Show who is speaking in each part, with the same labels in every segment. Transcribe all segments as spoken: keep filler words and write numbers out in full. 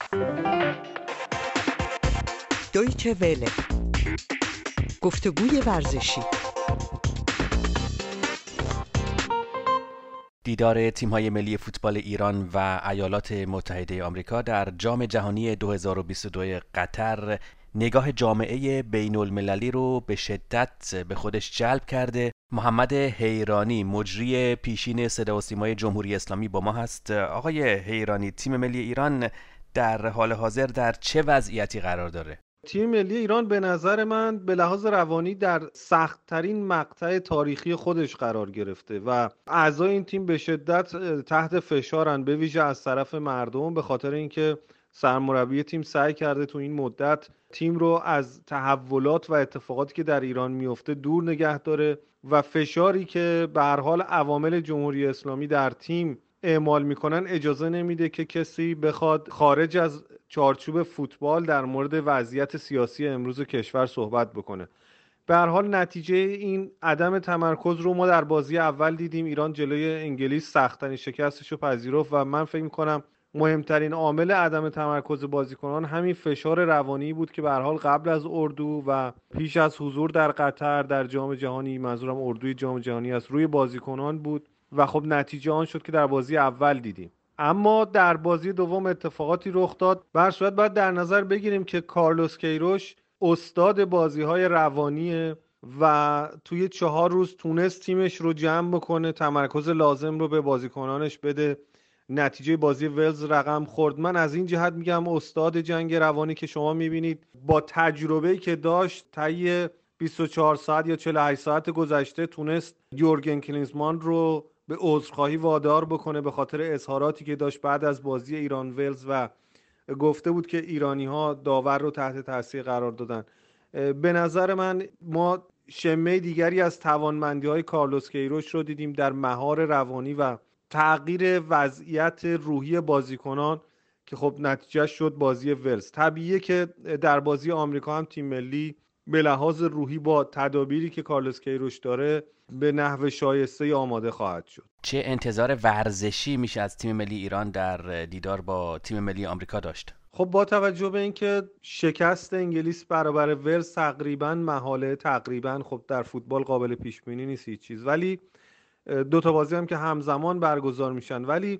Speaker 1: دویچه وله، گفتگوی ورزشی.
Speaker 2: دیدار تیم‌های ملی فوتبال ایران و ایالات متحده آمریکا در جام جهانی دو هزار و بیست و دو قطر نگاه جامعه بین المللی رو به شدت به خودش جلب کرده. محمد حیرانی، مجری پیشین صدا و سیمای جمهوری اسلامی با ما هست. آقای حیرانی، تیم ملی ایران در حال حاضر در چه وضعیتی قرار داره؟
Speaker 3: تیم ملی ایران به نظر من به لحاظ روانی در سخت‌ترین مقطع تاریخی خودش قرار گرفته و اعضای این تیم به شدت تحت فشارن، به ویژه از طرف مردم، به خاطر اینکه سرمربی تیم سعی کرده تو این مدت تیم رو از تحولات و اتفاقاتی که در ایران میفته دور نگه داره و فشاری که به هر حال عوامل جمهوری اسلامی در تیم اعمال میکنن اجازه نمیده که کسی بخواد خارج از چارچوب فوتبال در مورد وضعیت سیاسی امروز کشور صحبت بکنه. به هر حال نتیجه این عدم تمرکز رو ما در بازی اول دیدیم. ایران جلوی انگلیس سخت‌ترین شکستش رو پذیرفت و من فکر می‌کنم مهمترین عامل عدم تمرکز بازیکنان همین فشار روانی بود که به هر حال قبل از اردو و پیش از حضور در قطر در جام جهانی، منظورم اردوی جام جهانی است، روی بازیکنان بود و خب نتیجه آن شد که در بازی اول دیدیم. اما در بازی دوم اتفاقاتی رخ داد. به هر صورت باید در نظر بگیریم که کارلوس کیروش استاد بازی‌های روانیه و توی چهار روز تونست تیمش رو جمع بکنه، تمرکز لازم رو به بازیکنانش بده. نتیجه بازی ولز رقم خورد. من از این جهت میگم استاد جنگ روانی که شما میبینید با تجربه‌ای که داشت طی بیست و چهار ساعت یا چهل و هشت ساعت گذشته تونست یورگن کلینزمان رو به عذرخواهی وادار بکنه به خاطر اظهاراتی که داشت بعد از بازی ایران ولز و گفته بود که ایرانی‌ها داور رو تحت تاثیر قرار دادن. به نظر من ما شمه دیگری از توانمندی‌های کارلوس کیروش رو دیدیم در مهار روانی و تغییر وضعیت روحی بازیکنان که خب نتیجه شد بازی ولز. طبیعیه که در بازی آمریکا هم تیم ملی به لحاظ روحی با تدابیری که کارلوس کیروش داره به نحو شایسته آماده خواهد شد.
Speaker 2: چه انتظار ورزشی میشه از تیم ملی ایران در دیدار با تیم ملی آمریکا داشت؟
Speaker 3: خب با توجه به اینکه شکست انگلیس برابر ولز تقریبا محاله، تقریبا خب در فوتبال قابل پیش بینی نیست هیچ چیز، ولی دو تا بازی هم که همزمان برگزار میشن، ولی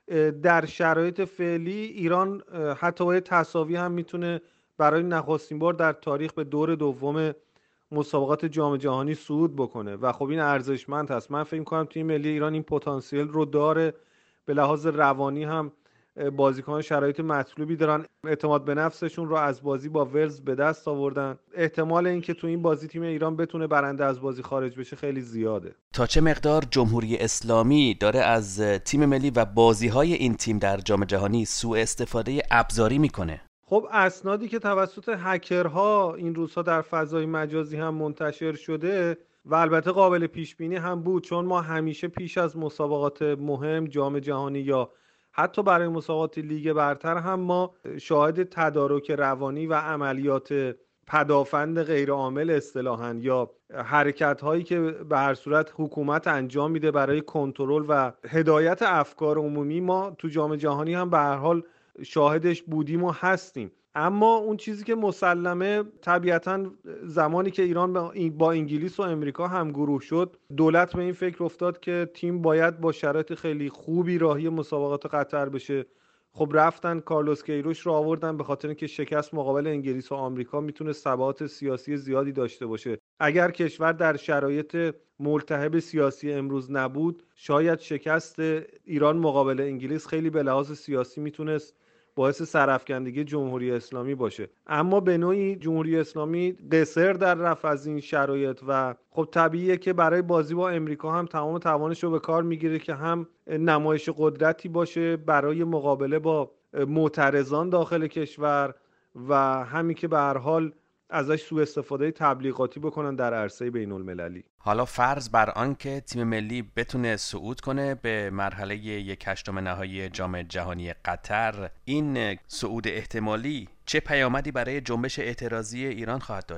Speaker 3: در شرایط فعلی ایران حتی با تساوی هم میتونه برای نخستین بار در تاریخ به دور دوم مسابقات جام جهانی صعود بکنه و خب این ارزشمند هست. من فکر می‌کنم تیم ملی ایران این پتانسیل رو داره. به لحاظ روانی هم بازیکن شرایط مطلوبی دارن، اعتماد به نفسشون رو از بازی با ولز به دست آوردن. احتمال اینکه تو این بازی تیم ایران بتونه برنده از بازی خارج بشه خیلی زیاده.
Speaker 2: تا چه مقدار جمهوری اسلامی داره از تیم ملی و بازی‌های این تیم در جام جهانی سوء استفاده ابزاری میکنه؟
Speaker 3: خب اسنادی که توسط هکرها این روزها در فضای مجازی هم منتشر شده و البته قابل پیش بینی هم بود، چون ما همیشه پیش از مسابقات مهم جام جهانی یا حتی برای مسابقات لیگ برتر هم ما شاهد تدارک روانی و عملیات پدافند غیرعامل اصطلاحاً یا حرکت هایی که به هر صورت حکومت انجام میده برای کنترل و هدایت افکار عمومی ما تو جام جهانی هم به هر حال شاهدش بودیم و هستیم. اما اون چیزی که مسلمه طبیعتاً زمانی که ایران با انگلیس و امریکا هم گروه شد، دولت به این فکر افتاد که تیم باید با شرایط خیلی خوبی راهی مسابقات قطر بشه. خب رفتن کارلوس کیروش رو آوردن به خاطر اینکه شکست مقابل انگلیس و آمریکا میتونه تبعات سیاسی زیادی داشته باشه. اگر کشور در شرایط ملتهب سیاسی امروز نبود، شاید شکست ایران مقابل انگلیس خیلی به لحاظ سیاسی میتونست باعث سرافکندگی جمهوری اسلامی باشه. اما به نوعی جمهوری اسلامی قصر در رفع از این شرایط و خب طبیعیه که برای بازی با امریکا هم تمام توانش رو به کار میگیره که هم نمایش قدرتی باشه برای مقابله با معترضان داخل کشور و همین که به هر حال ازش سوء استفاده تبلیغاتی بکنن در عرصه بین المللی.
Speaker 2: حالا فرض بر آن که تیم ملی بتونه صعود کنه به مرحله یک هشتم نهایی جام جهانی قطر، این صعود احتمالی چه پیامدی برای جنبش اعتراضی ایران خواهد داشت؟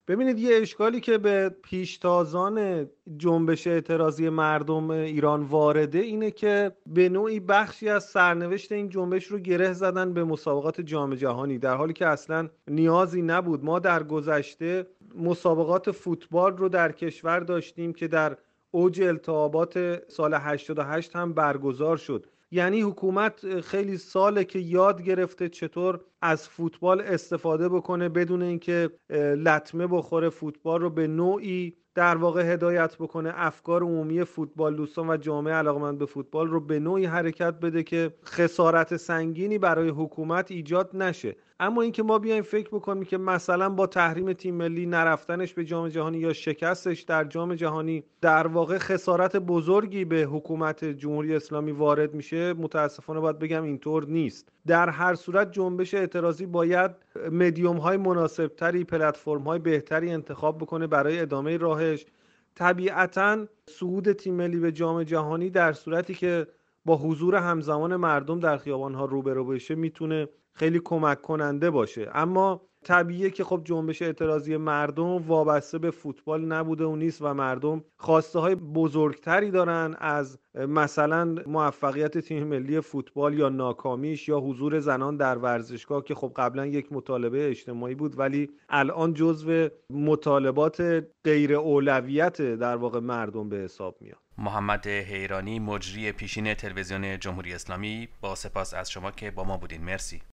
Speaker 3: ببینید یه اشکالی که به پیشتازان جنبش اعتراضی مردم ایران وارده اینه که به نوعی بخشی از سرنوشت این جنبش رو گره زدن به مسابقات جام جهانی، در حالی که اصلا نیازی نبود. ما در گذشته مسابقات فوتبال رو در کشور داشتیم که در اوج التهابات سال هشتاد و هشت هم برگزار شد. یعنی حکومت خیلی ساله که یاد گرفته چطور از فوتبال استفاده بکنه بدون اینکه لطمه بخوره، فوتبال رو به نوعی در واقع هدایت بکنه، افکار عمومی فوتبال دوستان و جامعه علاقمند به فوتبال رو به نوعی حرکت بده که خسارت سنگینی برای حکومت ایجاد نشه. اما اینکه ما بیایم فکر بکنیم که مثلا با تحریم تیم ملی نرفتنش به جام جهانی یا شکستش در جام جهانی در واقع خسارت بزرگی به حکومت جمهوری اسلامی وارد میشه، متاسفانه باید بگم اینطور نیست. در هر صورت جنبش اعتراضی باید مدیوم های مناسب تری، پلتفرم های بهتری انتخاب بکنه برای ادامه راهش. طبیعتاً صعود تیم ملی به جام جهانی در صورتی که با حضور همزمان مردم در خیابان ها روبرو بشه میتونه خیلی کمک کننده باشه. اما طبیعیه که خب جنبش اعتراضی مردم وابسته به فوتبال نبوده و نیست و مردم خواسته های بزرگتری دارن از مثلا موفقیت تیم ملی فوتبال یا ناکامیش یا حضور زنان در ورزشگاه که خب قبلا یک مطالبه اجتماعی بود ولی الان جزو مطالبات غیر اولویت در واقع مردم به حساب میاد.
Speaker 2: محمد حیرانی، مجری پیشین تلویزیون جمهوری اسلامی، با سپاس از شما که با ما بودین. مرسی.